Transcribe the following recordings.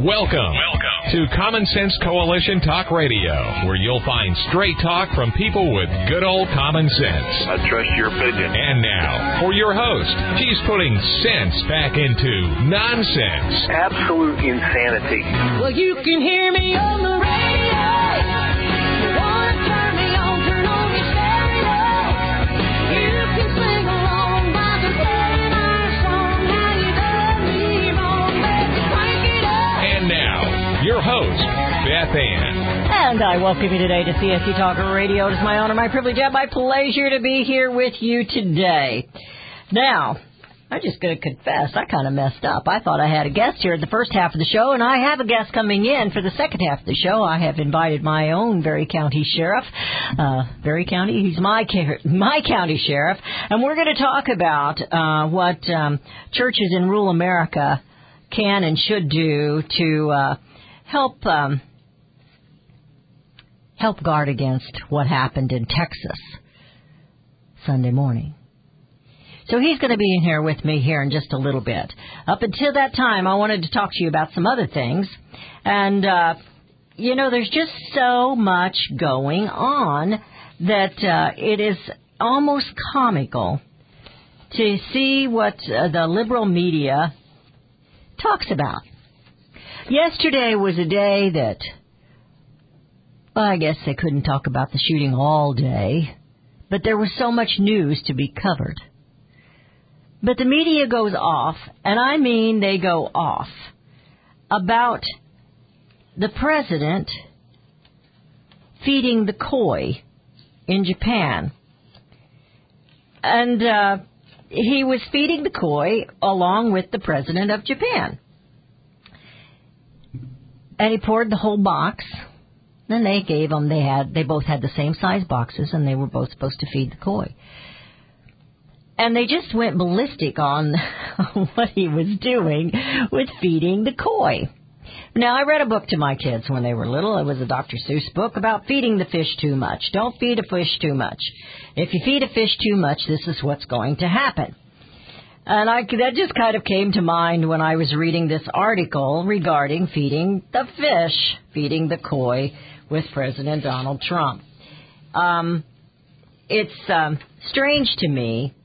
Welcome to Common Sense Coalition Talk Radio, where you'll find straight talk from people with good old common sense. I trust your opinion. And now, for your host, she's putting sense back into nonsense. Absolute insanity. Well, you can hear me on the radio. You want to turn me on, turn on your stereo. You can sing along while they're playing our song. Now you done me wrong, baby, crank it up. And now, your host, Beth Ann. And I welcome you today to CSC Talker Radio. It is my honor, my privilege, and my pleasure to be here with you today. Now, I'm just going to confess, I kind of messed up. I thought I had a guest here at the first half of the show, and I have a guest coming in for the second half of the show. I have invited my own Berry County Sheriff. Berry County, he's my county sheriff. And we're going to talk about what churches in rural America can and should do to help guard against what happened in Texas Sunday morning. So he's going to be in here with me here in just a little bit. Up until that time, I wanted to talk to you about some other things. And, there's just so much going on that it is almost comical to see what the liberal media talks about. Yesterday was a day that, well, I guess they couldn't talk about the shooting all day, but there was so much news to be covered. But the media goes off, and I mean they go off, about the president feeding the koi in Japan. And he was feeding the koi along with the president of Japan. And he poured the whole box. Then they gave them, they both had the same size boxes, and they were both supposed to feed the koi. And they just went ballistic on what he was doing with feeding the koi. Now, I read a book to my kids when they were little. It was a Dr. Seuss book about feeding the fish too much. Don't feed a fish too much. If you feed a fish too much, this is what's going to happen. And that just kind of came to mind when I was reading this article regarding feeding the fish, feeding the koi with President Donald Trump. It's strange to me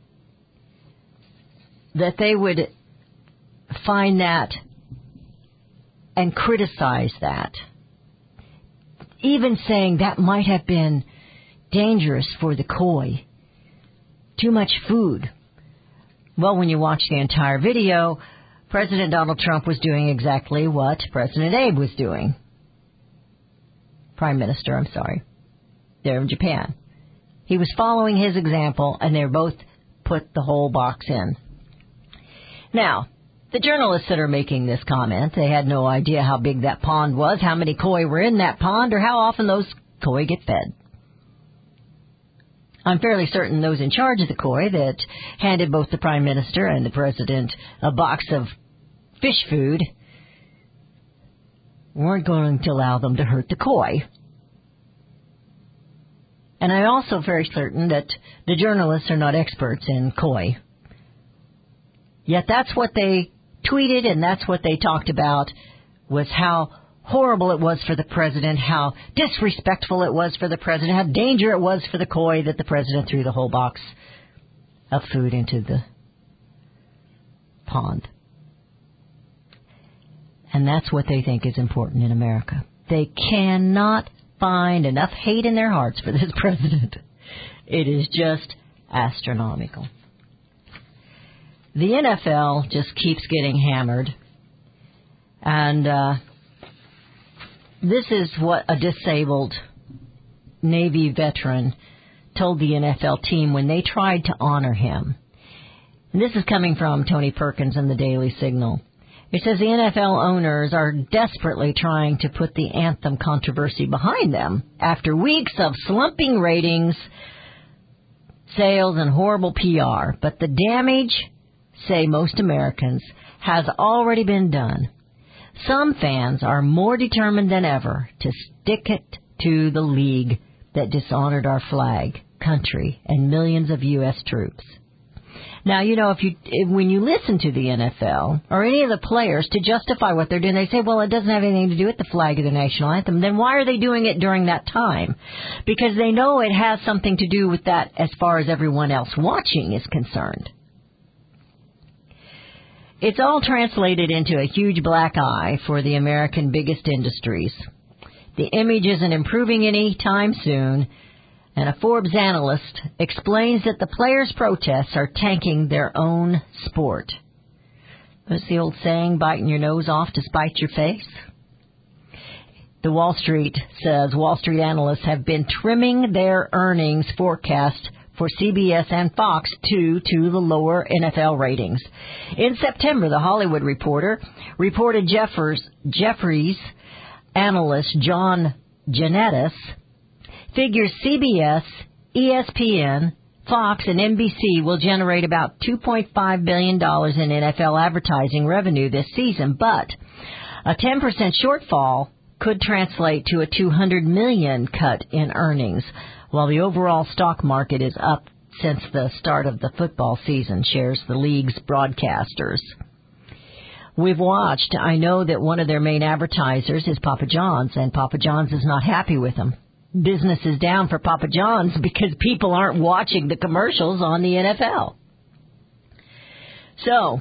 that they would find that and criticize that, even saying that might have been dangerous for the koi. Too much food. Well, when you watch the entire video, President Donald Trump was doing exactly what President Abe was doing. Prime Minister, I'm sorry. There in Japan. He was following his example, and they both put the whole box in. Now, the journalists that are making this comment, they had no idea how big that pond was, how many koi were in that pond, or how often those koi get fed. I'm fairly certain those in charge of the koi that handed both the Prime Minister and the President a box of fish food weren't going to allow them to hurt the koi. And I'm also very certain that the journalists are not experts in koi. Yet that's what they tweeted and that's what they talked about, was how horrible it was for the president, how disrespectful it was for the president, how dangerous it was for the koi that the president threw the whole box of food into the pond. And that's what they think is important in America. They cannot find enough hate in their hearts for this president. It is just astronomical. The NFL just keeps getting hammered. And this is what a disabled Navy veteran told the NFL team when they tried to honor him. And this is coming from Tony Perkins in the Daily Signal. It says the NFL owners are desperately trying to put the anthem controversy behind them after weeks of slumping ratings, sales, and horrible PR. But the damage, say most Americans, has already been done. Some fans are more determined than ever to stick it to the league that dishonored our flag, country, and millions of U.S. troops. Now, when you listen to the NFL or any of the players to justify what they're doing, they say, well, it doesn't have anything to do with the flag or the national anthem. Then why are they doing it during that time? Because they know it has something to do with that as far as everyone else watching is concerned. It's all translated into a huge black eye for the American biggest industries. The image isn't improving any time soon. And a Forbes analyst explains that the players' protests are tanking their own sport. What's the old saying, biting your nose off to spite your face? The Wall Street says Wall Street analysts have been trimming their earnings forecast for CBS and Fox to the lower NFL ratings. In September, The Hollywood Reporter reported Jefferies analyst John Janettis figures CBS, ESPN, Fox, and NBC will generate about $2.5 billion in NFL advertising revenue this season, but a 10% shortfall could translate to a $200 million cut in earnings, while the overall stock market is up since the start of the football season, shares the league's broadcasters. We've watched. I know that one of their main advertisers is Papa John's, and Papa John's is not happy with them. Business is down for Papa John's because people aren't watching the commercials on the NFL. So,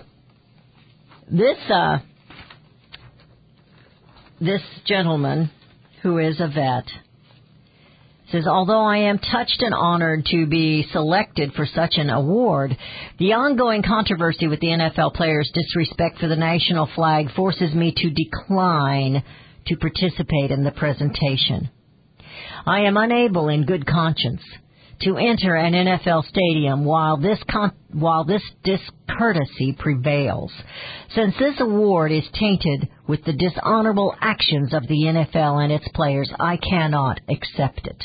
this gentleman, who is a vet, says, although I am touched and honored to be selected for such an award, the ongoing controversy with the NFL players' disrespect for the national flag forces me to decline to participate in the presentation. I am unable in good conscience to enter an NFL stadium while this discourtesy prevails. Since this award is tainted with the dishonorable actions of the NFL and its players, I cannot accept it.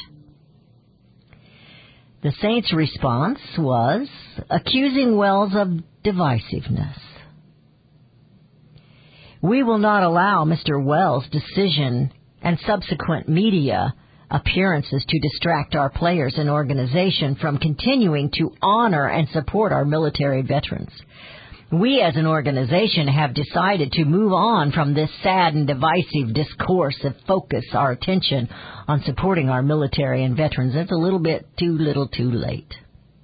The Saints' response was accusing Wells of divisiveness. We will not allow Mr. Wells' decision and subsequent media appearances to distract our players and organization from continuing to honor and support our military veterans. We as an organization have decided to move on from this sad and divisive discourse and focus our attention on supporting our military and veterans. It's a little bit too little too late.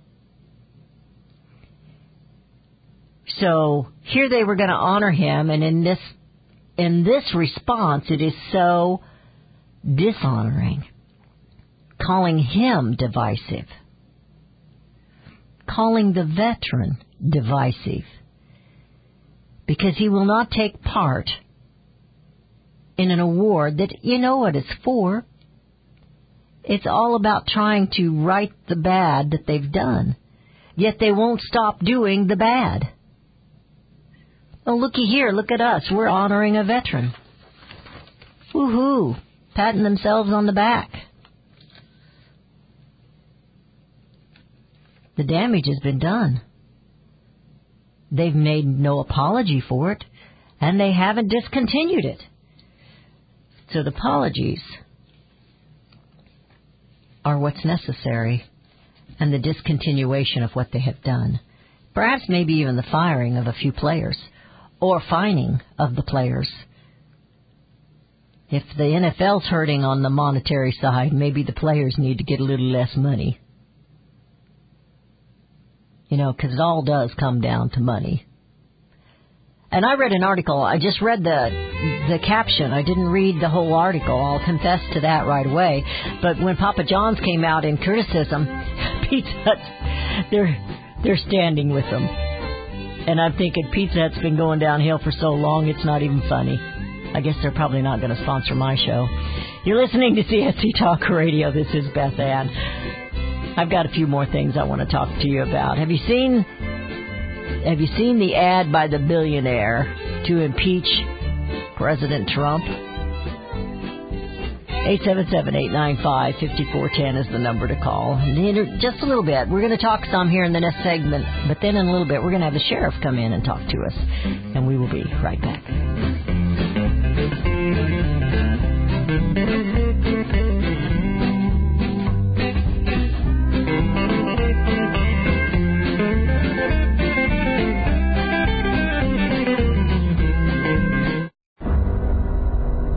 So here they were going to honor him, and in this response it is so dishonoring, calling him divisive, calling the veteran divisive, because he will not take part in an award that, you know what it's for. It's all about trying to right the bad that they've done, yet they won't stop doing the bad. Oh, looky here, look at us, we're honoring a veteran. Woo-hoo, patting themselves on the back. The damage has been done. They've made no apology for it, and they haven't discontinued it. So the apologies are what's necessary, and the discontinuation of what they have done. Perhaps maybe even the firing of a few players, or fining of the players. If the NFL's hurting on the monetary side, maybe the players need to get a little less money. You know, because it all does come down to money. And I read an article. I just read the caption. I didn't read the whole article. I'll confess to that right away. But when Papa John's came out in criticism, Pizza Hut, they're standing with them. And I'm thinking Pizza Hut's been going downhill for so long, it's not even funny. I guess they're probably not going to sponsor my show. You're listening to CSC Talk Radio. This is Beth Ann. I've got a few more things I want to talk to you about. Have you seen the ad by the billionaire to impeach President Trump? 877-895-5410 is the number to call. Just a little bit. We're going to talk some here in the next segment, but then in a little bit we're going to have the sheriff come in and talk to us. And we will be right back.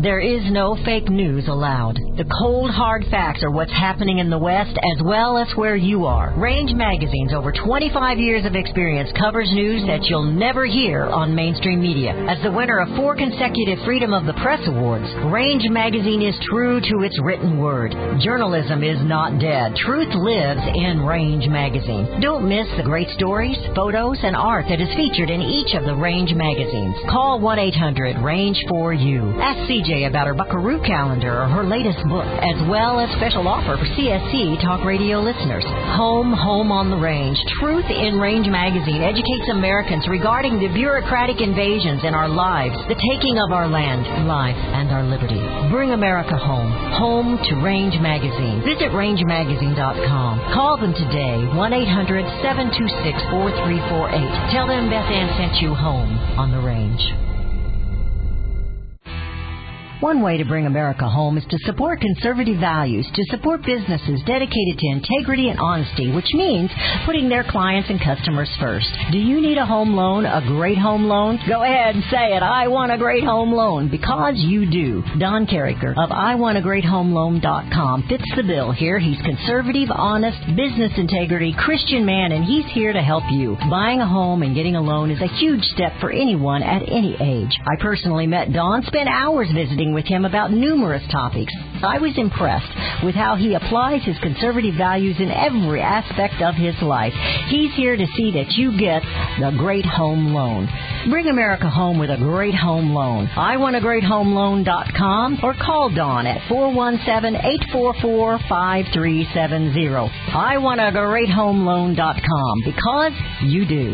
There is no fake news allowed. The cold, hard facts are what's happening in the West as well as where you are. Range Magazine's over 25 years of experience covers news that you'll never hear on mainstream media. As the winner of 4 consecutive Freedom of the Press Awards, Range Magazine is true to its written word. Journalism is not dead. Truth lives in Range Magazine. Don't miss the great stories, photos, and art that is featured in each of the Range magazines. Call 1-800-RANGE-4U. Ask CJ about her Buckaroo calendar or her latest book, as well as special offer for CSC Talk Radio listeners. Home on the Range. Truth in Range Magazine educates Americans regarding the bureaucratic invasions in our lives, the taking of our land, life, and our liberty. Bring America home. Home to Range Magazine. Visit rangemagazine.com. Call them today, 1-800-726-4348. Tell them Beth Ann sent you home on the Range. One way to bring America home is to support conservative values, to support businesses dedicated to integrity and honesty, which means putting their clients and customers first. Do you need a home loan, a great home loan? Go ahead and say it. I want a great home loan, because you do. Don Carricker of IWantAGreatHomeLoan.com fits the bill here. He's conservative, honest, business integrity, Christian man, and he's here to help you. Buying a home and getting a loan is a huge step for anyone at any age. I personally met Don, spent hours visiting with him about numerous topics. I was impressed with how he applies his conservative values in every aspect of his life. He's here to see that you get the great home loan. Bring America home with a great home loan. IWantAGreatHomeLoan.com or call Dawn at 417-844-5370. IWantAGreatHomeLoan.com, because you do.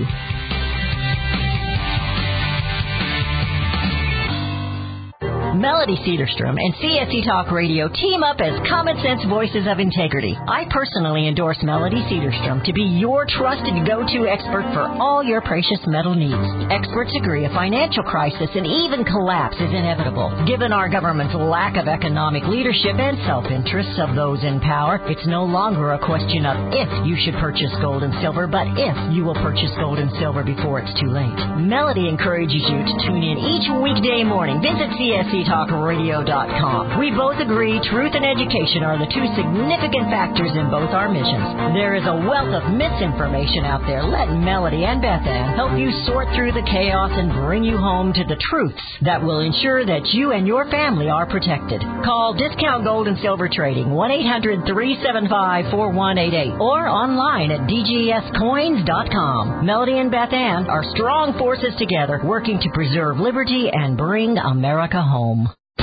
Melody Cedarstrom and CSC Talk Radio team up as common sense voices of integrity. I personally endorse Melody Cedarstrom to be your trusted go-to expert for all your precious metal needs. Experts agree a financial crisis and even collapse is inevitable. Given our government's lack of economic leadership and self-interest of those in power, it's no longer a question of if you should purchase gold and silver, but if you will purchase gold and silver before it's too late. Melody encourages you to tune in each weekday morning. Visit CSCTalkRadio.com. We both agree truth and education are the two significant factors in both our missions. There is a wealth of misinformation out there. Let Melody and Beth Ann help you sort through the chaos and bring you home to the truths that will ensure that you and your family are protected. Call Discount Gold and Silver Trading, 1-800-375-4188, or online at DGScoins.com. Melody and Beth Ann are strong forces together, working to preserve liberty and bring America home.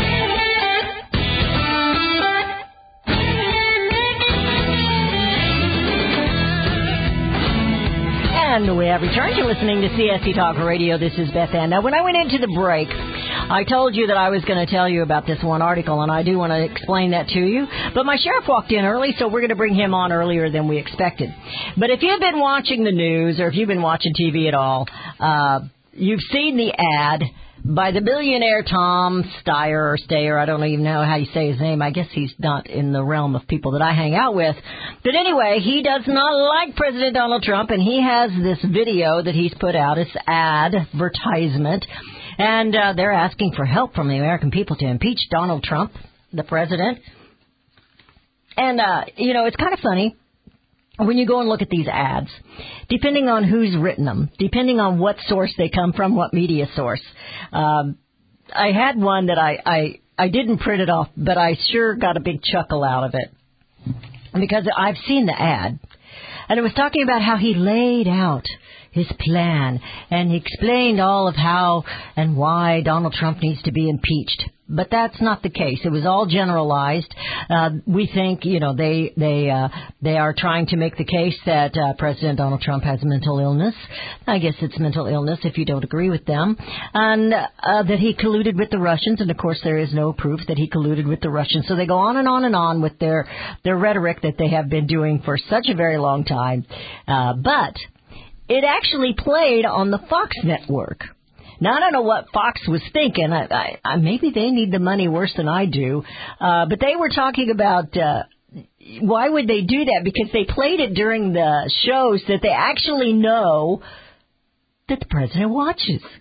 And we have returned to listening to CSC Talk Radio. This is Beth Ann. Now, when I went into the break, I told you that I was going to tell you about this one article, and I do want to explain that to you. But my sheriff walked in early, so we're going to bring him on earlier than we expected. But if you've been watching the news, or if you've been watching TV at all, you've seen the ad by the billionaire Tom Steyer, or Steyer, I don't even know how you say his name. I guess he's not in the realm of people that I hang out with. But anyway, he does not like President Donald Trump, and he has this video that he's put out, this advertisement, and they're asking for help from the American people to impeach Donald Trump, the president. And, it's kind of funny. When you go and look at these ads, depending on who's written them, depending on what source they come from, what media source, I had one that I didn't print it off, but I sure got a big chuckle out of it, because I've seen the ad, and it was talking about how he laid out his plan, and he explained all of how and why Donald Trump needs to be impeached. But that's not the case. It was all generalized. We think, they are trying to make the case that President Donald Trump has mental illness. I guess it's mental illness if you don't agree with them. And that he colluded with the Russians. And, of course, there is no proof that he colluded with the Russians. So they go on and on and on with their rhetoric that they have been doing for such a very long time. But it actually played on the Fox network. Now, I don't know what Fox was thinking. Maybe they need the money worse than I do. But they were talking about why would they do that? Because they played it during the shows that they actually know that the president watches.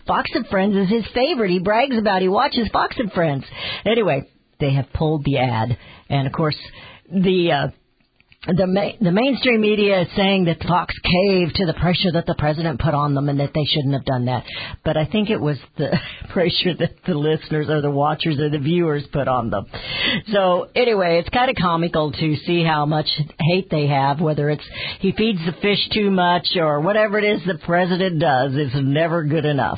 Fox and Friends is his favorite. He brags about it. He watches Fox and Friends. Anyway, they have pulled the ad. And, of course, the mainstream media is saying that Fox caved to the pressure that the president put on them and that they shouldn't have done that. But I think it was the pressure that the listeners or the watchers or the viewers put on them. So anyway, it's kind of comical to see how much hate they have, whether it's he feeds the fish too much or whatever it is the president does is never good enough.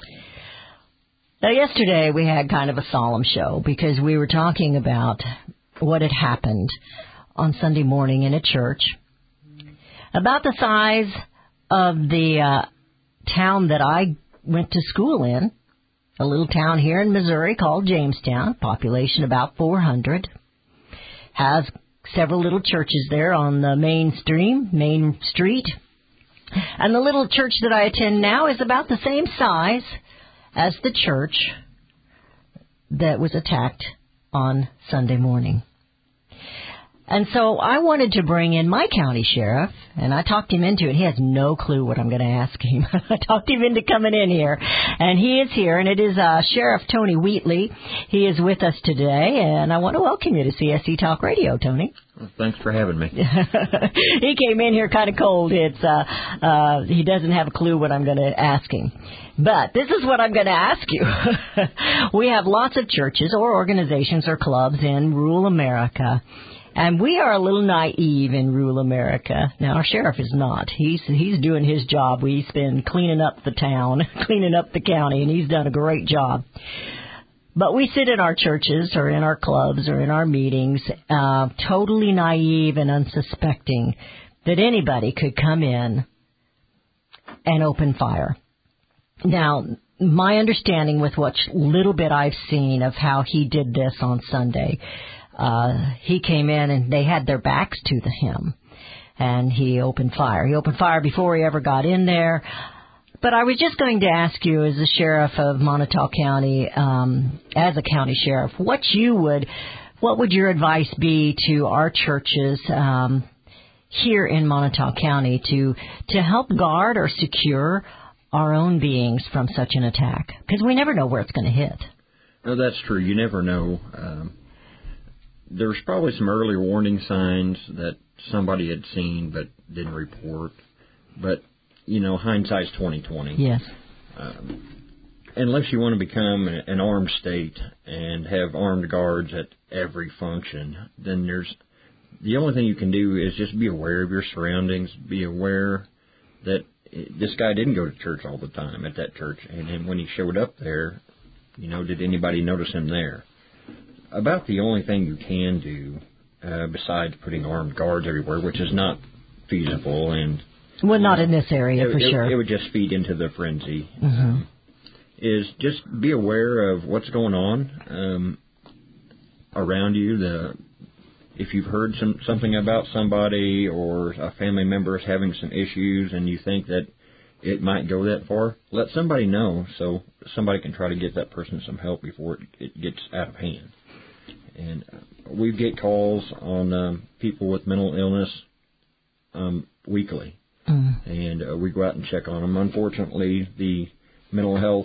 Now, yesterday we had kind of a solemn show because we were talking about what had happened on Sunday morning in a church about the size of the town that I went to school in, a little town here in Missouri called Jamestown, population about 400, has several little churches there on the main street, and the little church that I attend now is about the same size as the church that was attacked on Sunday morning. And so I wanted to bring in my county sheriff, and I talked him into it. He has no clue what I'm going to ask him. I talked him into coming in here, and he is here, and it is Sheriff Tony Wheatley. He is with us today, and I want to welcome you to CSC Talk Radio, Tony. Well, thanks for having me. He came in here kind of cold. He doesn't have a clue what I'm going to ask him. But this is what I'm going to ask you. We have lots of churches or organizations or clubs in rural America. And we are a little naive in rural America. Now, our sheriff is not. He's doing his job. He's been cleaning up the town, cleaning up the county, and he's done a great job. But we sit in our churches or in our clubs or in our meetings totally naive and unsuspecting that anybody could come in and open fire. Now, my understanding with what little bit I've seen of how he did this on Sunday, he came in and they had their backs to him, and he opened fire. He opened fire before he ever got in there. But I was just going to ask you, as the sheriff of Montauk County, as a county sheriff, what would your advice be to our churches here in Montauk County to help guard or secure our own beings from such an attack? Because we never know where it's going to hit. No, that's true. You never know. There's probably some early warning signs that somebody had seen but didn't report. But, hindsight's 20/20. Yes. Unless you want to become an armed state and have armed guards at every function, then the only thing you can do is just be aware of your surroundings, be aware that this guy didn't go to church all the time at that church. And then when he showed up there, did anybody notice him there? About the only thing you can do, besides putting armed guards everywhere, which is not feasible, and not in this area for sure. It would just feed into the frenzy. Mm-hmm. Is just be aware of what's going on around you. If you've heard something about somebody or a family member is having some issues, and you think that it might go that far, let somebody know so somebody can try to get that person some help before it gets out of hand. And we get calls on people with mental illness weekly, and we go out and check on them. Unfortunately, the mental health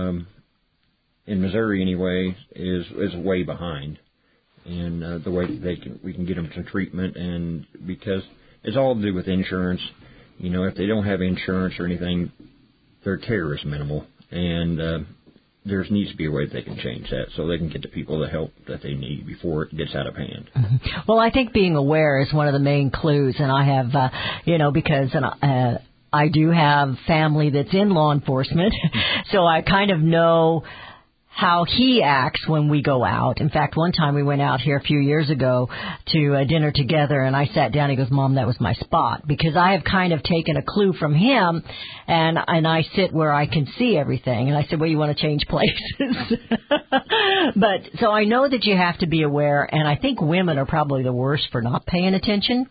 in Missouri, anyway, is way behind, and the way we can get them some treatment, and because it's all to do with insurance. If they don't have insurance or anything, their care is minimal, and there needs to be a way that they can change that so they can get the people the help that they need before it gets out of hand. Mm-hmm. Well, I think being aware is one of the main clues, and I have, because I do have family that's in law enforcement, so I kind of know how he acts when we go out. In fact, one time we went out here a few years ago to a dinner together, and I sat down. He goes, "Mom, that was my spot," because I have kind of taken a clue from him, and I sit where I can see everything. And I said, "Well, you want to change places?" But so I know that you have to be aware, and I think women are probably the worst for not paying attention.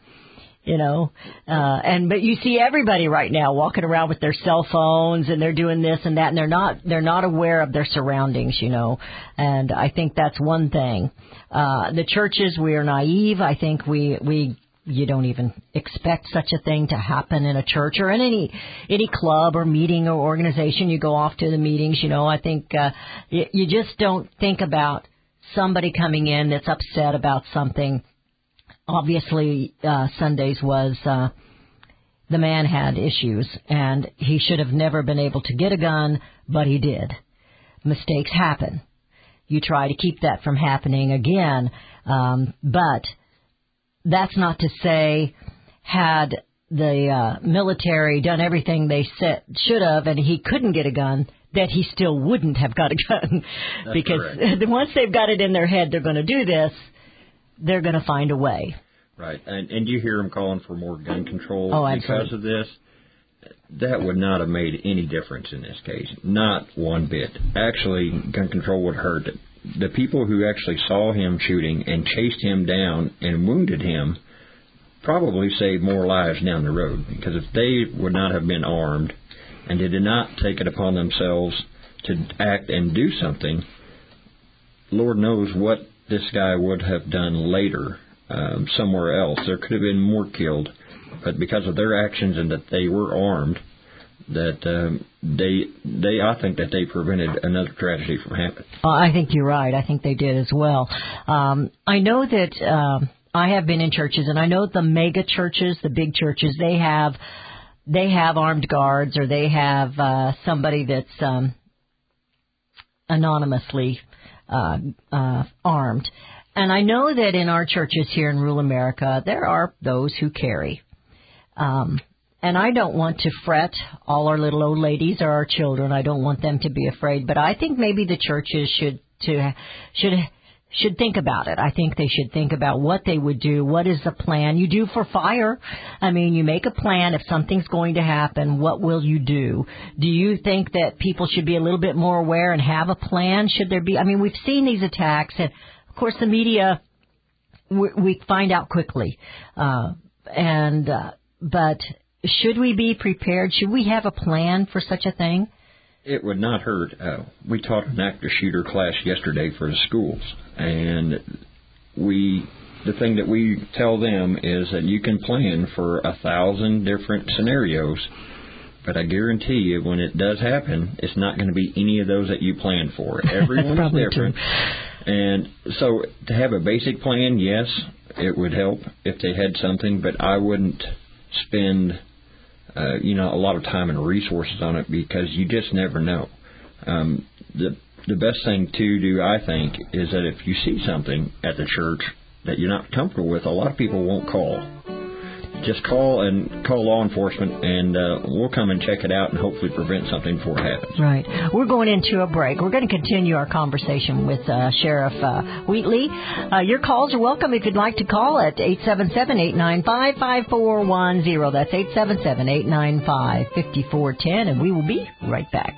But you see everybody right now walking around with their cell phones, and they're doing this and that, and they're not aware of their surroundings, and I think that's one thing. The churches, we are naive. I think we you don't even expect such a thing to happen in a church or in any club or meeting or organization. You go off to the meetings, I think you just don't think about somebody coming in that's upset about something. Obviously, Sundays was the man had issues, and he should have never been able to get a gun, but he did. Mistakes happen. You try to keep that from happening again, but that's not to say had the military done everything they should have and he couldn't get a gun, that he still wouldn't have got a gun. That's because correct. Once they've got it in their head they're going to do this, they're going to find a way. Right, and you hear them calling for more gun control absolutely. because of this. That would not have made any difference in this case, not one bit. Actually, gun control would hurt it. The people who actually saw him shooting and chased him down and wounded him probably saved more lives down the road, because if they would not have been armed and they did not take it upon themselves to act and do something, Lord knows what this guy would have done later somewhere else. There could have been more killed, but because of their actions and that they were armed, that I think that they prevented another tragedy from happening. I think you're right. I think they did as well. I know that I have been in churches, and I know the mega churches, the big churches, they have armed guards, or they have somebody that's anonymously armed. And I know that in our churches here in rural America, there are those who carry. And I don't want to fret all our little old ladies or our children. I don't want them to be afraid. But I think maybe the churches should think about it. I think they should think about what they would do. What is the plan? You do for fire. I mean, you make a plan. If something's going to happen, what will you do? Do you think that people should be a little bit more aware and have a plan? Should there be? I mean, we've seen these attacks, and of course the media, we find out quickly. But should we be prepared? Should we have a plan for such a thing? It would not hurt. We taught an active shooter class yesterday for the schools, and the thing that we tell them is that you can plan for 1,000 different scenarios, but I guarantee you when it does happen, it's not going to be any of those that you planned for. Everyone is different. True. And so to have a basic plan, yes, it would help if they had something, but I wouldn't spend a lot of time and resources on it, because you just never know. The best thing to do, I think, is that if you see something at the church that you're not comfortable with, a lot of people won't call. Just call law enforcement, and we'll come and check it out and hopefully prevent something before it happens. Right. We're going into a break. We're going to continue our conversation with Sheriff Wheatley. Your calls are welcome if you'd like to call at 877-895-5410. That's 877-895-5410, and we will be right back.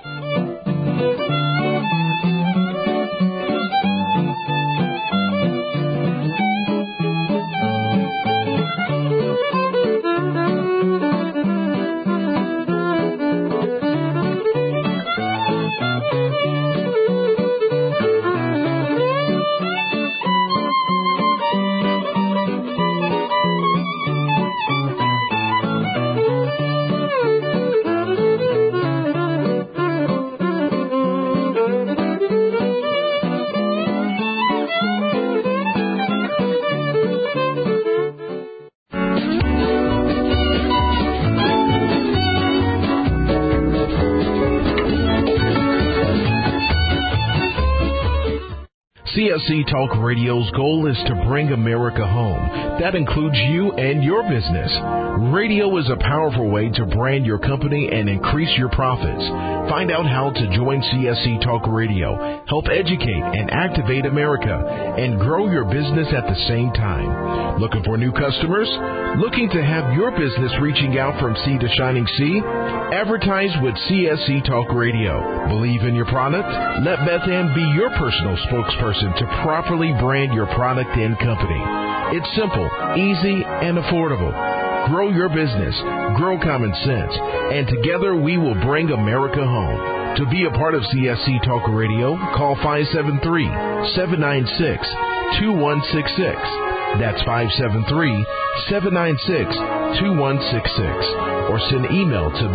CSC Talk Radio's goal is to bring America home. That includes you and your business. Radio is a powerful way to brand your company and increase your profits. Find out how to join CSC Talk Radio, help educate and activate America, and grow your business at the same time. Looking for new customers? Looking to have your business reaching out from sea to shining sea? Advertise with CSC Talk Radio. Believe in your product? Let Beth Ann be your personal spokesperson to properly brand your product and company. It's simple, easy, and affordable. Grow your business, grow common sense, and together we will bring America home. To be a part of CSC Talk Radio, call 573-796-2166. That's 796-2166 or send email to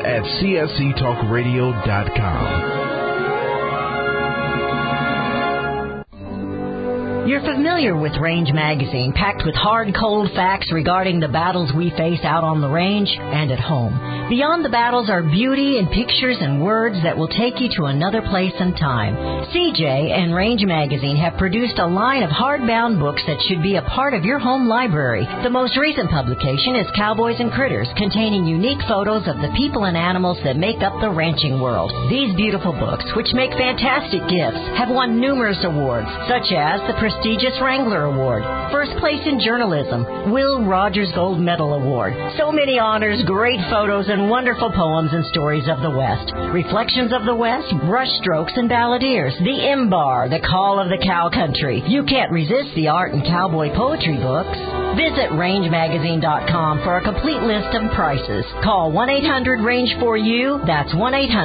beth@csctalkradio.com. You're familiar with Range Magazine, packed with hard, cold facts regarding the battles we face out on the range and at home. Beyond the battles are beauty and pictures and words that will take you to another place and time. CJ and Range Magazine have produced a line of hardbound books that should be a part of your home library. The most recent publication is Cowboys and Critters, containing unique photos of the people and animals that make up the ranching world. These beautiful books, which make fantastic gifts, have won numerous awards, such as the prestigious Wrangler Award, First Place in Journalism, Will Rogers Gold Medal Award. So many honors, great photos, and wonderful poems and stories of the West. Reflections of the West, Brushstrokes and Balladeers, The Imbar, The Call of the Cow Country. You can't resist the art and cowboy poetry books. Visit rangemagazine.com for a complete list of prices. Call 1-800-RANGE-4U. That's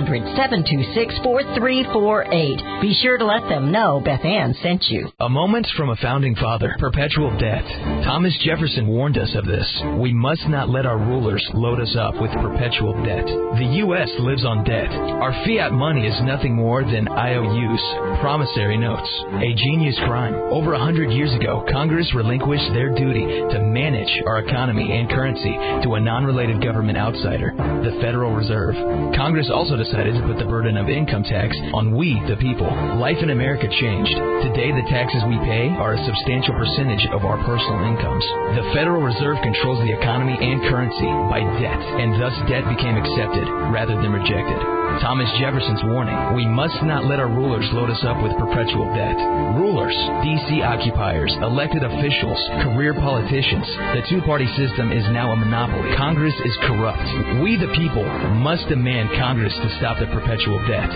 1-800-726-4348. Be sure to let them know Beth Ann sent you. A moment from a founding father, perpetual debt. Thomas Jefferson warned us of this. We must not let our rulers load us up with perpetual debt. The U.S. lives on debt. Our fiat money is nothing more than IOUs, promissory notes, a genius crime. Over 100 years ago, Congress relinquished their duty to manage our economy and currency to a non-related government outsider, the Federal Reserve. Congress also decided to put the burden of income tax on we, the people. Life in America changed. Today, the taxes we pay are a substantial percentage of our personal incomes. The Federal Reserve controls the economy and currency by debt, and thus debt became accepted rather than rejected. Thomas Jefferson's warning, we must not let our rulers load us up with perpetual debt. Rulers, D.C. occupiers, elected officials, career politicians. The two-party system is now a monopoly. Congress is corrupt. We, the people, must demand Congress to stop the perpetual debt.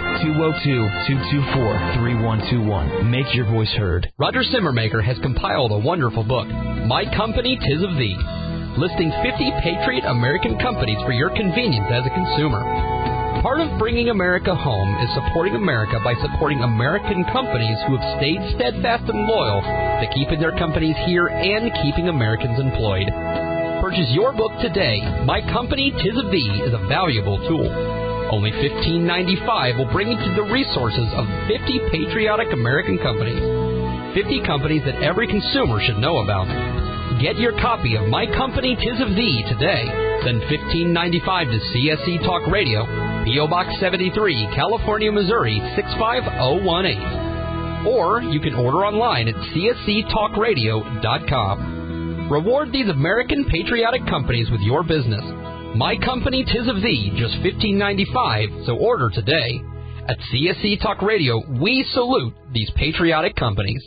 202-224-3121. Make your voice heard. Roger Simmermaker has compiled a wonderful book, My Company, 'Tis of Thee, listing 50 patriot American companies for your convenience as a consumer. Part of bringing America home is supporting America by supporting American companies who have stayed steadfast and loyal to keeping their companies here and keeping Americans employed. Purchase your book today. My Company, 'Tis of Thee is a valuable tool. Only $15.95 will bring you to the resources of 50 patriotic American companies. 50 companies that every consumer should know about. Get your copy of My Company, 'Tis of Thee today. Send $15.95 to CSC Talk Radio, P.O. Box 73, California, Missouri, 65018. Or you can order online at csctalkradio.com. Reward these American patriotic companies with your business. My Company, 'Tis of Thee, just $15.95, so order today. At CSC Talk Radio, we salute these patriotic companies.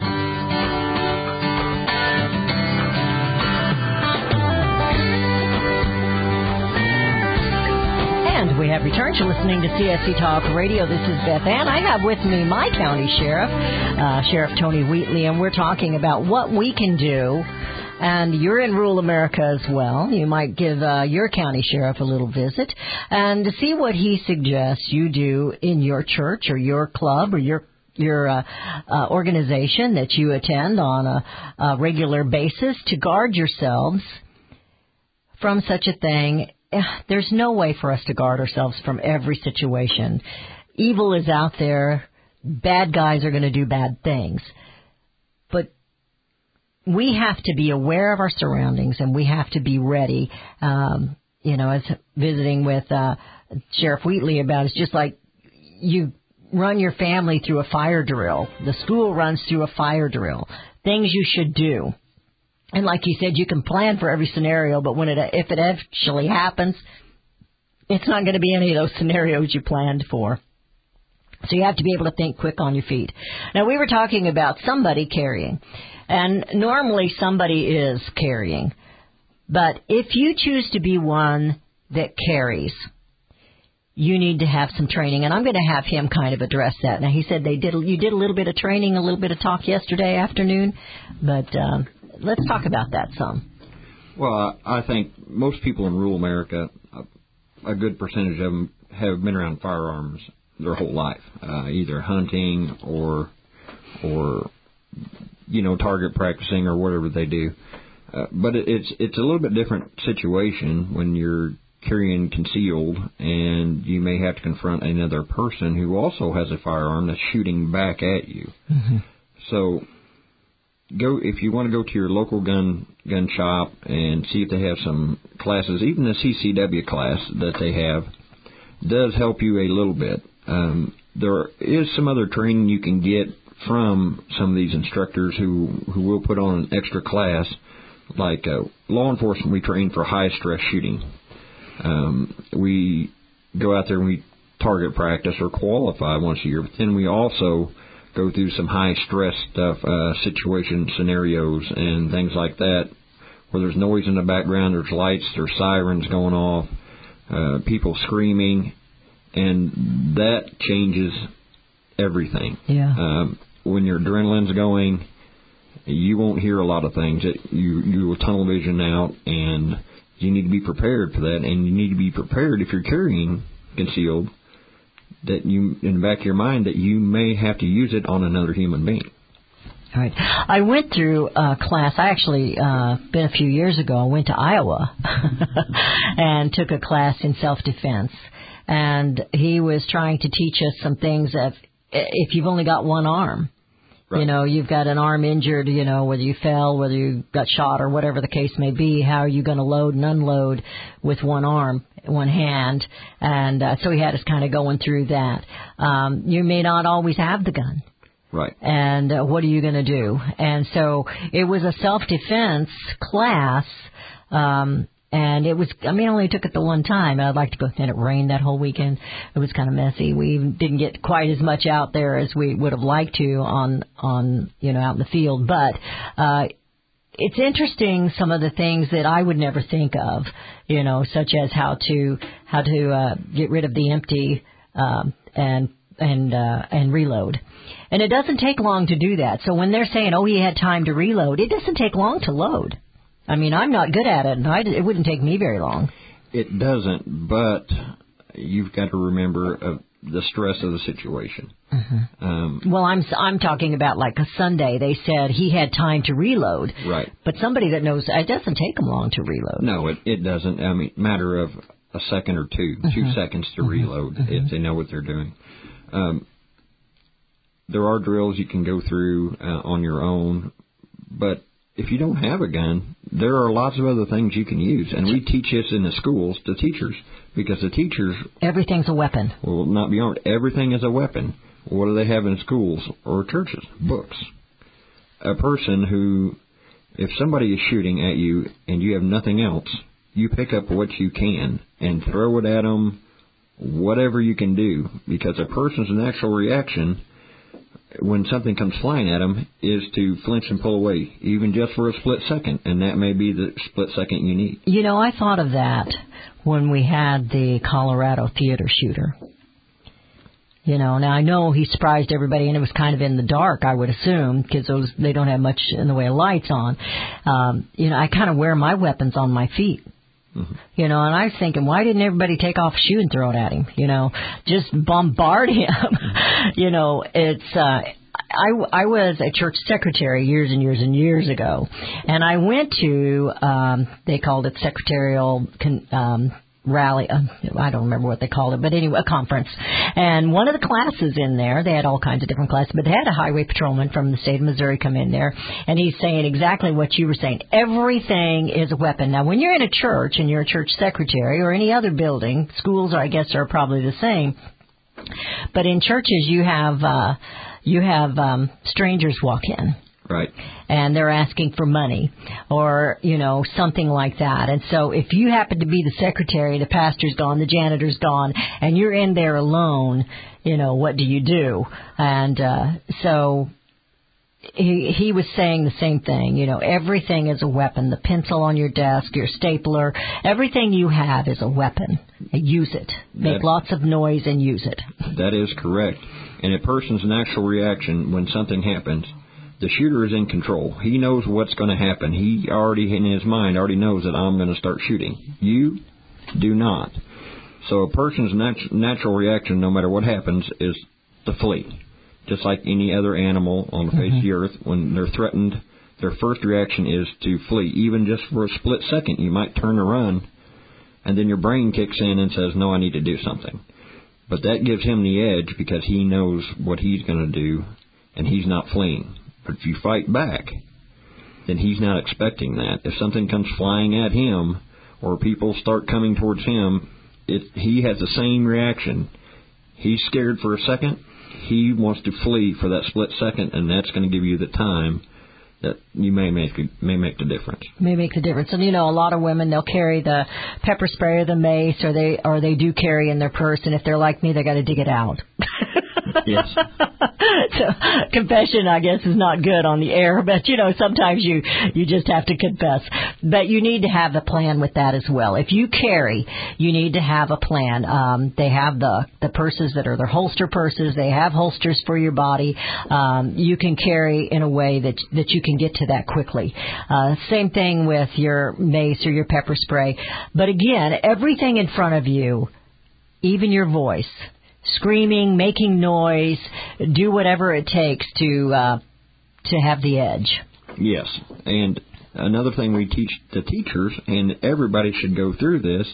And we have returned to listening to CSC Talk Radio. This is Beth Ann. I have with me my county sheriff, Sheriff Tony Wheatley, and we're talking about what we can do. And you're in rural America as well. You might give your county sheriff a little visit and to see what he suggests you do in your church or your club or your organization that you attend on a regular basis to guard yourselves from such a thing. There's no way for us to guard ourselves from every situation. Evil is out there. Bad guys are going to do bad things. But we have to be aware of our surroundings, and we have to be ready. As visiting with Sheriff Wheatley about, it's just like you run your family through a fire drill. The school runs through a fire drill. Things you should do. And like you said, you can plan for every scenario, but if it actually happens, it's not going to be any of those scenarios you planned for. So you have to be able to think quick on your feet. Now, we were talking about somebody carrying. And normally somebody is carrying. But if you choose to be one that carries, you need to have some training. And I'm going to have him kind of address that. Now, he said you did a little bit of training, a little bit of talk yesterday afternoon. But let's talk about that some. Well, I think most people in rural America, a good percentage of them have been around firearms their whole life, either hunting or target practicing or whatever they do. But it's a little bit different situation when you're carrying concealed, and you may have to confront another person who also has a firearm that's shooting back at you. Mm-hmm. So, if you want to go to your local gun shop and see if they have some classes, even the CCW class that they have does help you a little bit. There is some other training you can get from some of these instructors who will put on an extra class. Like law enforcement, we train for high-stress shooting. We go out there and we target practice or qualify once a year, but then we also go through some high-stress stuff, situation scenarios and things like that, where there's noise in the background, there's lights, there's sirens going off, people screaming, and that changes everything. Yeah. When your adrenaline's going, you won't hear a lot of things. You will tunnel vision out, and you need to be prepared for that. And you need to be prepared if you're carrying concealed, that you, in the back of your mind, that you may have to use it on another human being. All right. I went through a class. I actually, been a few years ago, I went to Iowa and took a class in self-defense. And he was trying to teach us some things that if you've only got one arm, right. You know, you've got an arm injured, you know, whether you fell, whether you got shot or whatever the case may be, how are you going to load and unload with one arm, one hand? And so he had us kind of going through that. You may not always have the gun. Right. And what are you going to do? And so it was a self-defense class, and it was, I mean, I only took it the one time. I'd like to go, and it rained that whole weekend. It was kind of messy. We didn't get quite as much out there as we would have liked to on you know, out in the field. But it's interesting, some of the things that I would never think of, you know, such as how to get rid of the empty and reload. And it doesn't take long to do that. So when they're saying, oh, he had time to reload, it doesn't take long to load. I mean, I'm not good at it, and it wouldn't take me very long. It doesn't, but you've got to remember the stress of the situation. Mm-hmm. Well, I'm talking about like a Sunday. They said he had time to reload. Right. But somebody that knows, it doesn't take them long to reload. No, it doesn't. I mean, matter of a second or two, Mm-hmm. 2 seconds to reload if they know what they're doing. There are drills you can go through on your own, but if you don't have a gun, there are lots of other things you can use. And we teach this in the schools to teachers, because the teachers... Everything's a weapon. Will not be armed. Everything is a weapon. What do they have in schools or churches? Books. A person who, if somebody is shooting at you and you have nothing else, you pick up what you can and throw it at them, whatever you can do, because a person's natural reaction when something comes flying at them is to flinch and pull away, even just for a split second, and that may be the split second you need. You know, I thought of that when we had the Colorado theater shooter. You know, now I know he surprised everybody, and it was kind of in the dark, I would assume, because they don't have much in the way of lights on. You know, I kind of wear my weapons on my feet. Mm-hmm. You know, and I was thinking, why didn't everybody take off a shoe and throw it at him? You know, just bombard him. You know, it's, I was a church secretary years and years and years ago, and I went to, they called it secretarial, rally, I don't remember what they called it, but anyway, a conference. And one of the classes in there, they had all kinds of different classes, but they had a highway patrolman from the state of Missouri come in there, and he's saying exactly what you were saying. Everything is a weapon. Now, when you're in a church and you're a church secretary or any other building, schools, I guess, are probably the same, but in churches you have strangers walk in. Right. And they're asking for money or, you know, something like that. And so if you happen to be the secretary, the pastor's gone, the janitor's gone, and you're in there alone, you know, what do you do? And so he was saying the same thing. You know, everything is a weapon. The pencil on your desk, your stapler, everything you have is a weapon. Use it. Make lots of noise and use it. That is correct. And a person's natural reaction when something happens, the shooter is in control. He knows what's going to happen. He already, in his mind, already knows that I'm going to start shooting. You do not. So a person's natural reaction, no matter what happens, is to flee. Just like any other animal on the face of the earth, when they're threatened, their first reaction is to flee. Even just for a split second, you might turn and run, and then your brain kicks in and says, no, I need to do something. But that gives him the edge because he knows what he's going to do, and he's not fleeing. But if you fight back, then he's not expecting that. If something comes flying at him or people start coming towards him, he has the same reaction. He's scared for a second. He wants to flee for that split second, and that's going to give you the time that you may make the difference. May make the difference. And, a lot of women, they'll carry the pepper spray or the mace, or they do carry in their purse, and if they're like me, they got to dig it out. Yes. So confession, I guess, is not good on the air, but, sometimes you just have to confess. But you need to have a plan with that as well. If you carry, you need to have a plan. They have the purses that are their holster purses. They have holsters for your body. You can carry in a way that you can get to that quickly. Same thing with your mace or your pepper spray. But again, everything in front of you, even your voice, screaming, making noise, do whatever it takes to have the edge. Yes, and another thing we teach the teachers, and everybody should go through this,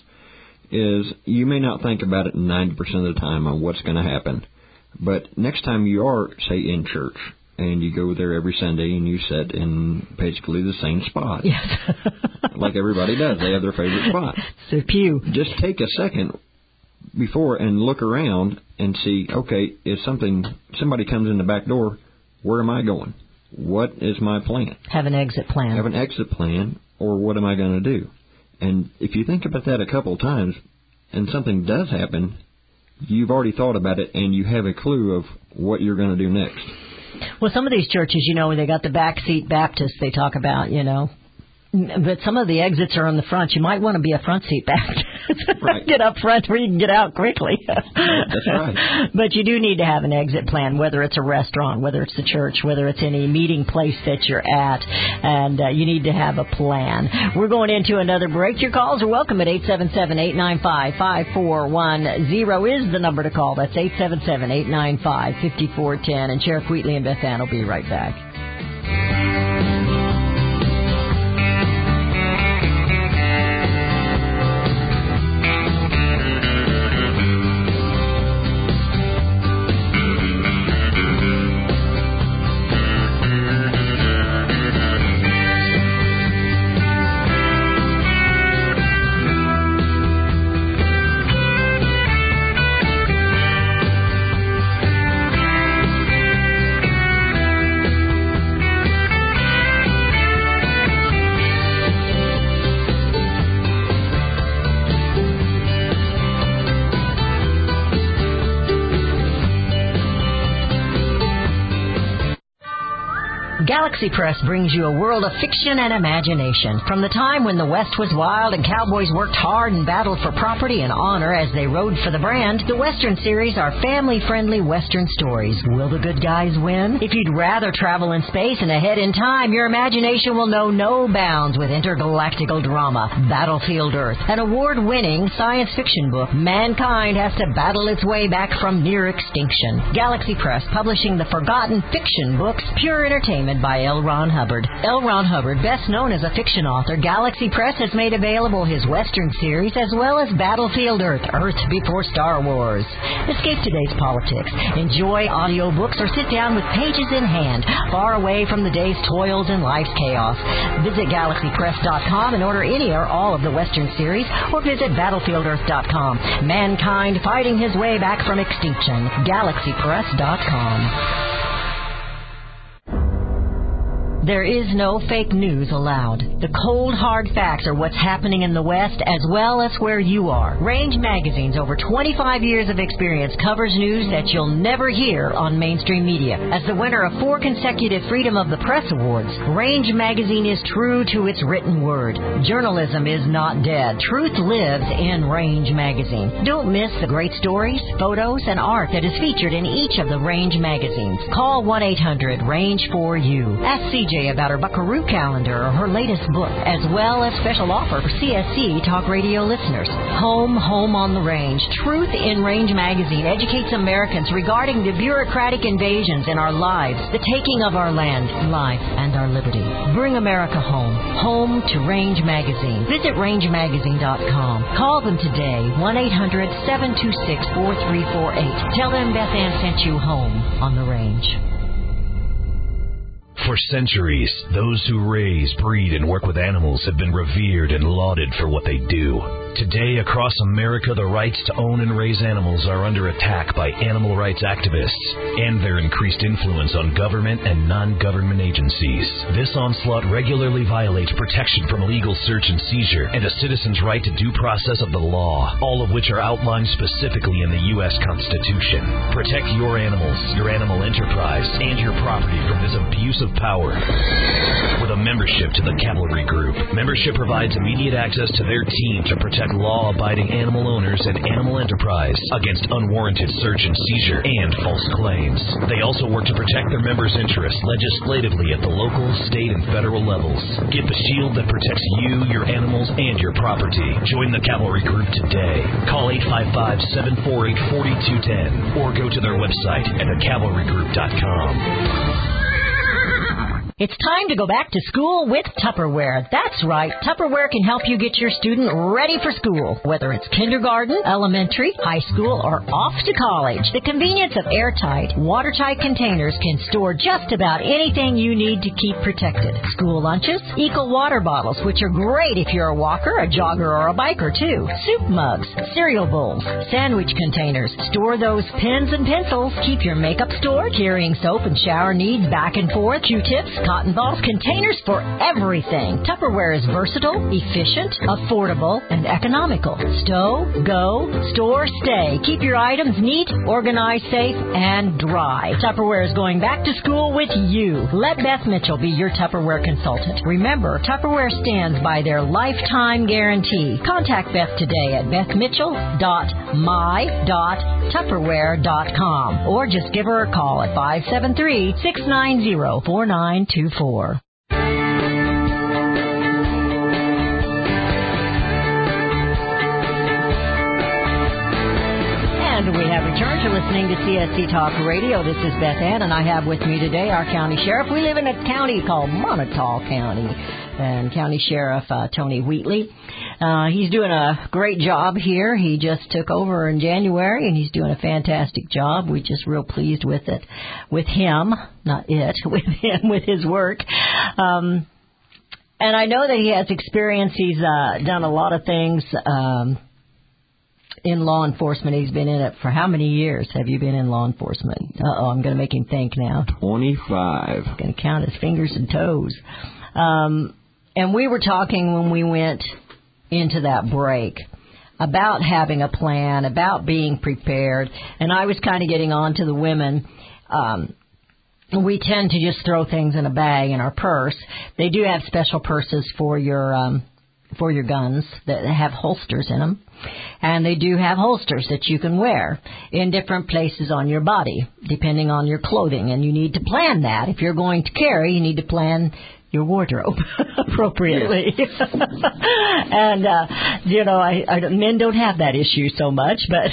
is you may not think about it 90% of the time on what's going to happen, but next time you are, say, in church, and you go there every Sunday and you sit in basically the same spot. Yes. Like everybody does. They have their favorite spot. It's a pew. Just take a second before and look around and see, okay, if somebody comes in the back door, where am I going? What is my plan? Have an exit plan. Have an exit plan, or what am I going to do? And if you think about that a couple of times and something does happen, you've already thought about it and you have a clue of what you're going to do next. Well, some of these churches, they got the backseat Baptists they talk about, But some of the exits are on the front. You might want to be a front seat Baptist. Right. Get up front where you can get out quickly. That's right. But you do need to have an exit plan, whether it's a restaurant, whether it's the church, whether it's any meeting place that you're at, and you need to have a plan. We're going into another break. Your calls are welcome at 877-895-5410 is the number to call. That's 877-895-5410. And Sheriff Wheatley and Beth Ann will be right back. Galaxy Press brings you a world of fiction and imagination. From the time when the West was wild and cowboys worked hard and battled for property and honor as they rode for the brand, the Western series are family-friendly Western stories. Will the good guys win? If you'd rather travel in space and ahead in time, your imagination will know no bounds with intergalactical drama. Battlefield Earth, an award-winning science fiction book. Mankind has to battle its way back from near extinction. Galaxy Press, publishing the forgotten fiction books, Pure Entertainment by L. Ron Hubbard. L. Ron Hubbard, best known as a fiction author, Galaxy Press has made available his Western series as well as Battlefield Earth, Earth Before Star Wars. Escape today's politics. Enjoy audiobooks or sit down with pages in hand, far away from the day's toils and life's chaos. Visit GalaxyPress.com and order any or all of the Western series, or visit BattlefieldEarth.com. Mankind fighting his way back from extinction. GalaxyPress.com. There is no fake news allowed. The cold, hard facts are what's happening in the West as well as where you are. Range Magazine's over 25 years of experience covers news that you'll never hear on mainstream media. As the winner of 4 consecutive Freedom of the Press Awards, Range Magazine is true to its written word. Journalism is not dead. Truth lives in Range Magazine. Don't miss the great stories, photos, and art that is featured in each of the Range magazines. Call 1-800-RANGE-4U. Ask CJ today about her Buckaroo calendar or her latest book, as well as special offer for CSC Talk Radio listeners. Home on the Range. Truth in Range magazine educates Americans regarding the bureaucratic invasions in our lives, the taking of our land, life, and our liberty. Bring America home. Home to Range magazine. Visit rangemagazine.com. Call them today, 1-800-726-4348. Tell them Beth Ann sent you home on the Range. For centuries, those who raise, breed, and work with animals have been revered and lauded for what they do. Today, across America, the rights to own and raise animals are under attack by animal rights activists and their increased influence on government and non-government agencies. This onslaught regularly violates protection from illegal search and seizure and a citizen's right to due process of the law, all of which are outlined specifically in the U.S. Constitution. Protect your animals, your animal enterprise, and your property from this abuse of power. With a membership to the Cavalry Group, membership provides immediate access to their team to protect law-abiding animal owners and animal enterprise against unwarranted search and seizure and false claims. They also work to protect their members' interests legislatively at the local, state, and federal levels. Get the shield that protects you, your animals, and your property. Join the Cavalry Group today. Call 855-748-4210 or go to their website at thecavalrygroup.com. It's time to go back to school with Tupperware. That's right. Tupperware can help you get your student ready for school, whether it's kindergarten, elementary, high school, or off to college. The convenience of airtight, watertight containers can store just about anything you need to keep protected. School lunches, Eco water bottles, which are great if you're a walker, a jogger, or a biker, too. Soup mugs, cereal bowls, sandwich containers. Store those pens and pencils. Keep your makeup stored, carrying soap and shower needs back and forth, Q-tips, cotton balls, containers for everything. Tupperware is versatile, efficient, affordable, and economical. Stow, go, store, stay. Keep your items neat, organized, safe, and dry. Tupperware is going back to school with you. Let Beth Mitchell be your Tupperware consultant. Remember, Tupperware stands by their lifetime guarantee. Contact Beth today at bethmitchell.my.tupperware.com or just give her a call at 573-690-4924. And we have returned to listening to CSC Talk Radio. This is Beth Ann, and I have with me today our county sheriff. We live in a county called Montauk County, and County Sheriff Tony Wheatley. He's doing a great job here. He just took over in January, and he's doing a fantastic job. We're just real pleased with it, with him, not it, with him, with his work. And I know that he has experience. He's done a lot of things in law enforcement. He's been in it for how many years have you been in law enforcement? I'm going to make him think now. 25. I'm going to count his fingers and toes. And we were talking when we went into that break about having a plan, about being prepared, and I was kind of getting on to the women. We tend to just throw things in a bag in our purse. They do have special purses for your guns that have holsters in them, and they do have holsters that you can wear in different places on your body, depending on your clothing, and you need to plan that. If you're going to carry, you need to plan your wardrobe appropriately. And, men don't have that issue so much, but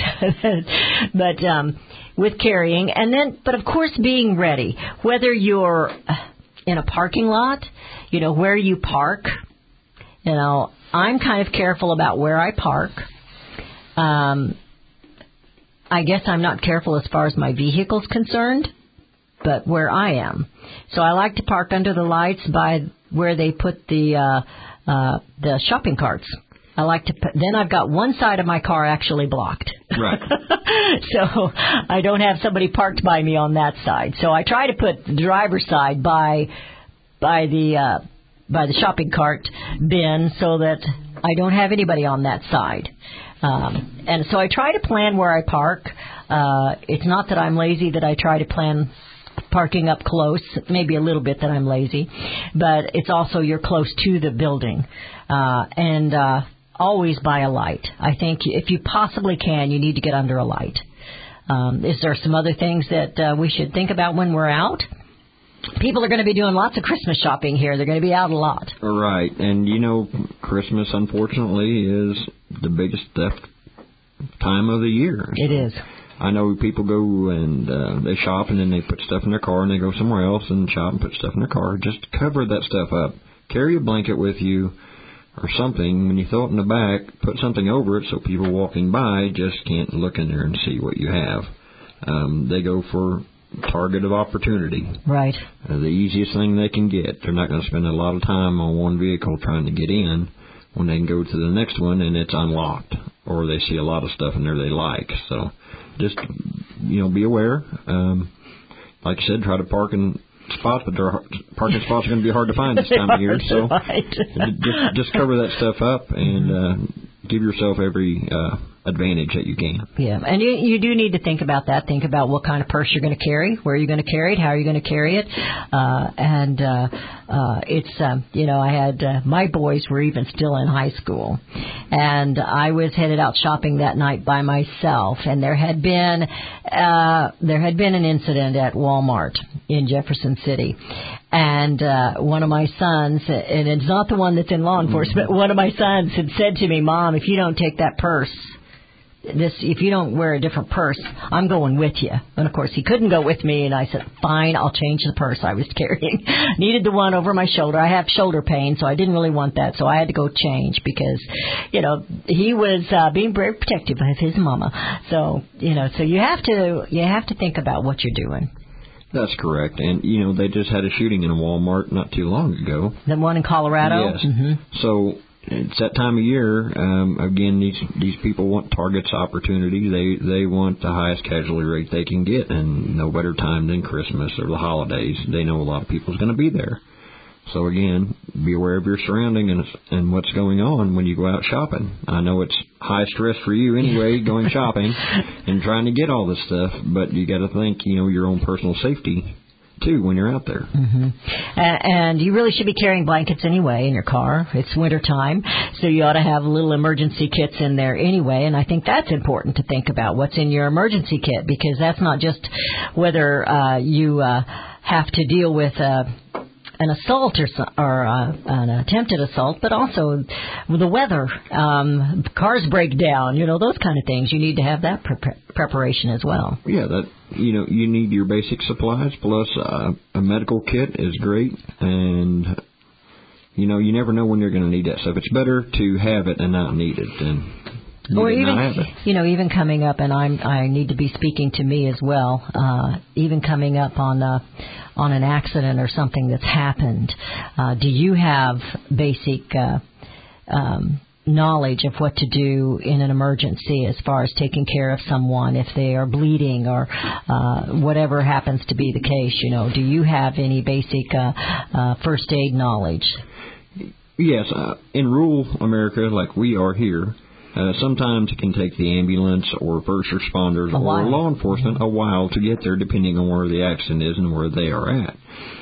with carrying. And then, but of course, being ready, whether you're in a parking lot, where you park, I'm kind of careful about where I park. I guess I'm not careful as far as my vehicle's concerned, but where I am. So I like to park under the lights by where they put the shopping carts. I like to then I've got one side of my car actually blocked. Right. So I don't have somebody parked by me on that side. So I try to put the driver's side by the shopping cart bin so that I don't have anybody on that side. And so I try to plan where I park. It's not that I'm lazy that I try to plan parking up close, maybe a little bit that I'm lazy, but it's also you're close to the building. And always by a light. I think if you possibly can, you need to get under a light. Is there some other things that we should think about when we're out? People are going to be doing lots of Christmas shopping here. They're going to be out a lot. Right. And, Christmas, unfortunately, is the biggest theft time of the year. It is. I know people go and they shop and then they put stuff in their car and they go somewhere else and shop and put stuff in their car. Just cover that stuff up. Carry a blanket with you or something. When you throw it in the back, put something over it so people walking by just can't look in there and see what you have. They go for target of opportunity. Right. The easiest thing they can get. They're not going to spend a lot of time on one vehicle trying to get in when they can go to the next one and it's unlocked or they see a lot of stuff in there they like. So just, be aware. Like I said, try to park in spots, but parking spots are going to be hard to find this time of year. So right. just cover that stuff up and give yourself every advantage that you can. Yeah, and you do need to think about that. Think about what kind of purse you're going to carry, where you're going to carry it, how you're going to carry it. I had my boys were even still in high school, and I was headed out shopping that night by myself, and there had been an incident at Walmart in Jefferson City. And one of my sons, and it's not the one that's in law enforcement, one of my sons had said to me, "Mom, if you don't take that purse, if you don't wear a different purse, I'm going with you." And of course, he couldn't go with me, and I said, "Fine, I'll change the purse I was carrying." Needed the one over my shoulder. I have shoulder pain, so I didn't really want that, so I had to go change because, he was being very protective of his mama. So, so you have to think about what you're doing. That's correct. And, they just had a shooting in a Walmart not too long ago. The one in Colorado? Yes. Mm-hmm. So it's that time of year. Again, these people want targets opportunity. They want the highest casualty rate they can get, and no better time than Christmas or the holidays. They know a lot of people's going to be there. So, again, be aware of your surrounding and what's going on when you go out shopping. I know it's high stress for you anyway, going shopping and trying to get all this stuff, but you got to think, your own personal safety, too, when you're out there. Mm-hmm. And you really should be carrying blankets anyway in your car. It's winter time, so you ought to have little emergency kits in there anyway, and I think that's important to think about, what's in your emergency kit, because that's not just whether you have to deal with an assault or an attempted assault, but also the weather, cars break down, those kind of things. You need to have that preparation as well. Yeah, you need your basic supplies, plus a medical kit is great, and you never know when you're going to need that stuff. It's better to have it and not need it than or even coming up, and I need to be speaking to me as well. Even coming up on an accident or something that's happened, do you have basic knowledge of what to do in an emergency as far as taking care of someone if they are bleeding or whatever happens to be the case? Do you have any basic first aid knowledge? Yes, in rural America, like we are here. Sometimes it can take the ambulance or first responders or law enforcement a while to get there, depending on where the accident is and where they are at.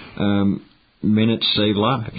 Minutes save lives.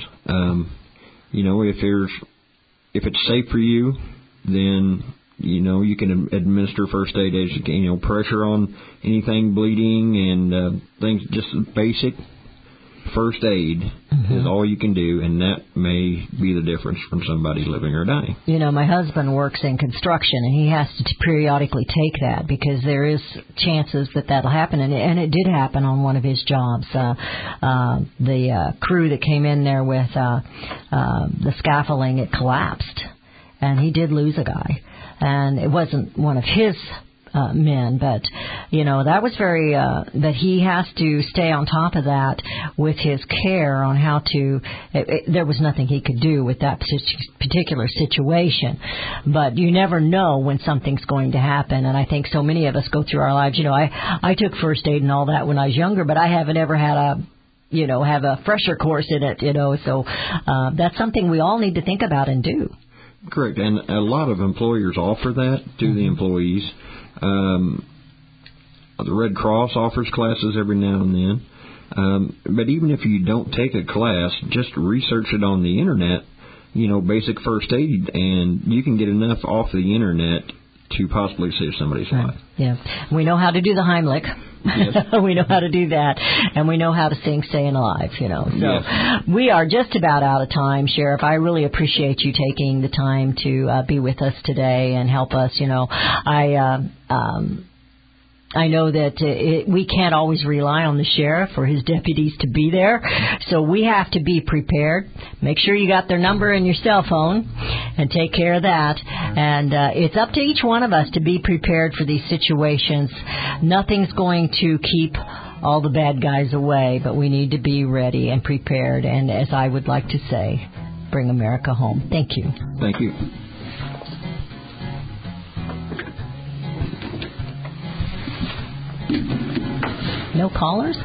If it's safe for you, then you can administer first aid as pressure on anything bleeding and things. Just basic first aid is all you can do, and that may be the difference from somebody living or dying. My husband works in construction, and he has to periodically take that because there is chances that'll happen, and it did happen on one of his jobs. The crew that came in there with the scaffolding, it collapsed, and he did lose a guy, and it wasn't one of his men, but that was very that he has to stay on top of that with his care on how to there was nothing he could do with that particular situation, but you never know when something's going to happen, and I think so many of us go through our lives. I took first aid and all that when I was younger, but I haven't ever had have a fresher course in it, so that's something we all need to think about and do. Correct, and a lot of employers offer that to the employees. The Red Cross offers classes every now and then. But even if you don't take a class, just research it on the internet, basic first aid, and you can get enough off the internet to possibly save somebody's life. Yeah. We know how to do the Heimlich. Yes. We know how to do that, and we know how to sing Staying Alive, So Yes. We are just about out of time, Sheriff. I really appreciate you taking the time to be with us today and help us. I know that we can't always rely on the sheriff or his deputies to be there, so we have to be prepared. Make sure you got their number in your cell phone and take care of that. And it's up to each one of us to be prepared for these situations. Nothing's going to keep all the bad guys away, but we need to be ready and prepared. And as I would like to say, bring America home. Thank you. Thank you. No callers?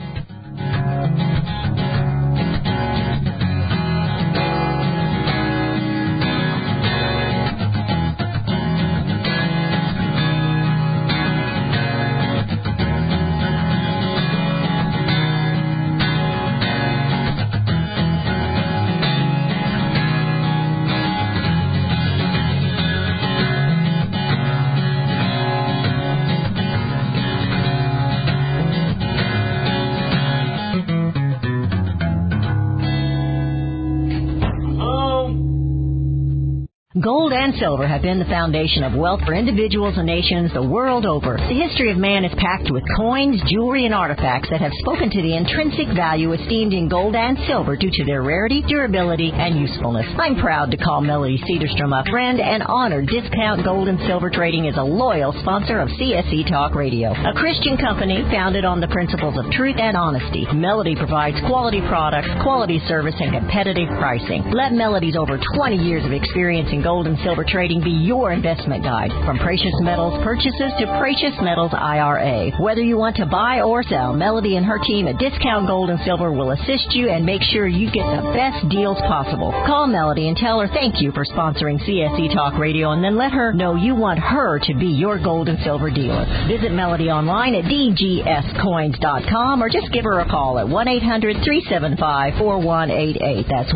Gold and silver have been the foundation of wealth for individuals and nations the world over. The history of man is packed with coins, jewelry, and artifacts that have spoken to the intrinsic value esteemed in gold and silver due to their rarity, durability, and usefulness. I'm proud to call Melody Cedarstrom a friend and honor Discount Gold and Silver Trading is a loyal sponsor of CSE Talk Radio, a Christian company founded on the principles of truth and honesty. Melody provides quality products, quality service, and competitive pricing. Let Melody's over 20 years of experience in gold and silver trading be your investment guide. From precious metals purchases to precious metals IRA. Whether you want to buy or sell, Melody and her team at Discount Gold and Silver will assist you and make sure you get the best deals possible. Call Melody and tell her thank you for sponsoring CSE Talk Radio, and then let her know you want her to be your gold and silver dealer. Visit Melody online at dgscoins.com or just give her a call at 1-800-375-4188. That's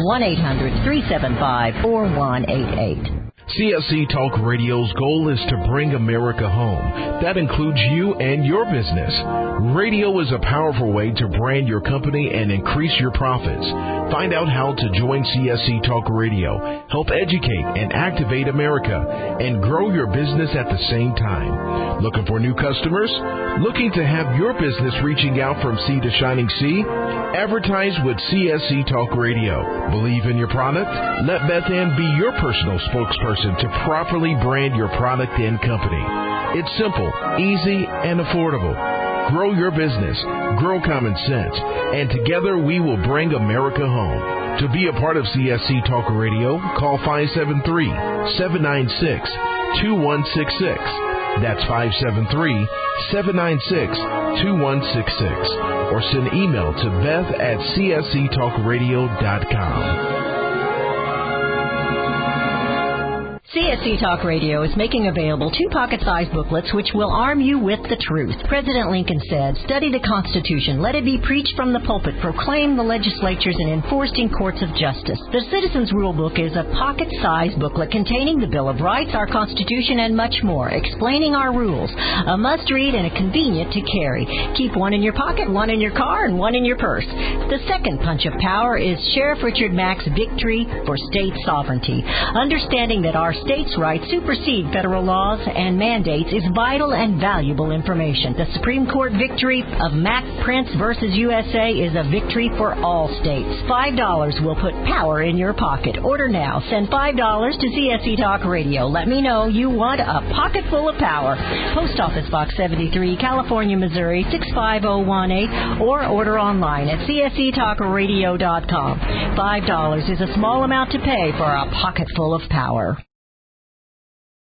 1-800-375-4188. CSC Talk Radio's goal is to bring America home. That includes you and your business. Radio is a powerful way to brand your company and increase your profits. Find out how to join CSC Talk Radio, help educate and activate America, and grow your business at the same time. Looking for new customers? Looking to have your business reaching out from sea to shining sea? Advertise with CSC Talk Radio. Believe in your product? Let Beth Ann be your personal spokesperson to properly brand your product and company. It's simple, easy, and affordable. Grow your business, grow common sense, and together we will bring America home. To be a part of CSC Talk Radio, call 573-796-2166. That's 573-796-2166. Or send email to beth@csctalkradio.com. CSC Talk Radio is making available 2 pocket-sized booklets which will arm you with the truth. President Lincoln said, "Study the Constitution. Let it be preached from the pulpit, proclaimed the legislatures, and enforced in courts of justice." The Citizens Rule Book is a pocket-sized booklet containing the Bill of Rights, our Constitution, and much more, explaining our rules. A must-read and a convenient to carry. Keep one in your pocket, one in your car, and one in your purse. The second punch of power is Sheriff Richard Mack's Victory for State Sovereignty. Understanding that our states' rights supersede federal laws and mandates is vital and valuable information. The Supreme Court victory of Mack Prince versus USA is a victory for all states. $5 will put power in your pocket. Order now. Send $5 to CSC Talk Radio. Let me know you want a pocket full of power. Post Office Box 73, California, Missouri 65018, or order online at csctalkradio.com. $5 is a small amount to pay for a pocket full of power.